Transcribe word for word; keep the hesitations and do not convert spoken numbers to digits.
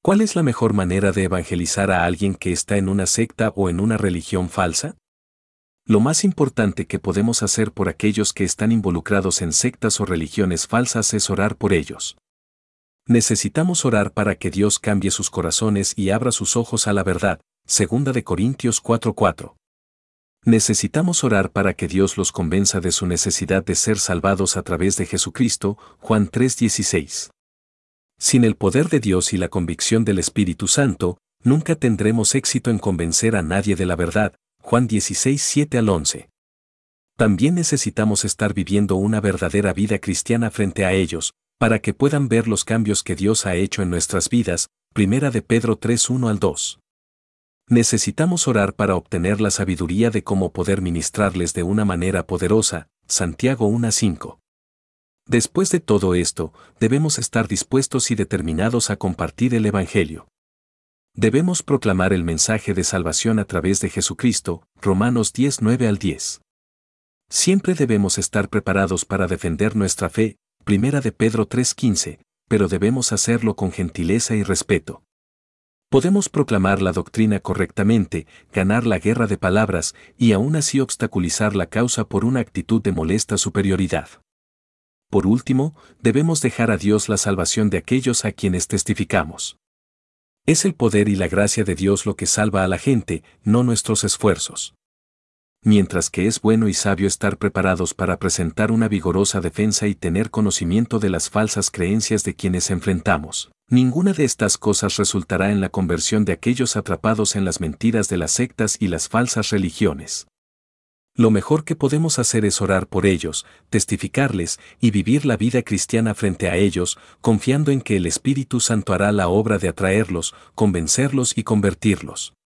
¿Cuál es la mejor manera de evangelizar a alguien que está en una secta o en una religión falsa? Lo más importante que podemos hacer por aquellos que están involucrados en sectas o religiones falsas es orar por ellos. Necesitamos orar para que Dios cambie sus corazones y abra sus ojos a la verdad, segunda de Corintios cuatro cuatro. Necesitamos orar para que Dios los convenza de su necesidad de ser salvados a través de Jesucristo, Juan tres dieciséis. Sin el poder de Dios y la convicción del Espíritu Santo, nunca tendremos éxito en convencer a nadie de la verdad, Juan dieciséis siete al once. También necesitamos estar viviendo una verdadera vida cristiana frente a ellos, para que puedan ver los cambios que Dios ha hecho en nuestras vidas, primera de Pedro tres uno al dos. Necesitamos orar para obtener la sabiduría de cómo poder ministrarles de una manera poderosa, Santiago uno cinco. Después de todo esto, debemos estar dispuestos y determinados a compartir el Evangelio. Debemos proclamar el mensaje de salvación a través de Jesucristo, Romanos diez nueve al diez. Siempre debemos estar preparados para defender nuestra fe, primera de Pedro tres quince, pero debemos hacerlo con gentileza y respeto. Podemos proclamar la doctrina correctamente, ganar la guerra de palabras y aún así obstaculizar la causa por una actitud de molesta superioridad. Por último, debemos dejar a Dios la salvación de aquellos a quienes testificamos. Es el poder y la gracia de Dios lo que salva a la gente, no nuestros esfuerzos. Mientras que es bueno y sabio estar preparados para presentar una vigorosa defensa y tener conocimiento de las falsas creencias de quienes enfrentamos, ninguna de estas cosas resultará en la conversión de aquellos atrapados en las mentiras de las sectas y las falsas religiones. Lo mejor que podemos hacer es orar por ellos, testificarles y vivir la vida cristiana frente a ellos, confiando en que el Espíritu Santo hará la obra de atraerlos, convencerlos y convertirlos.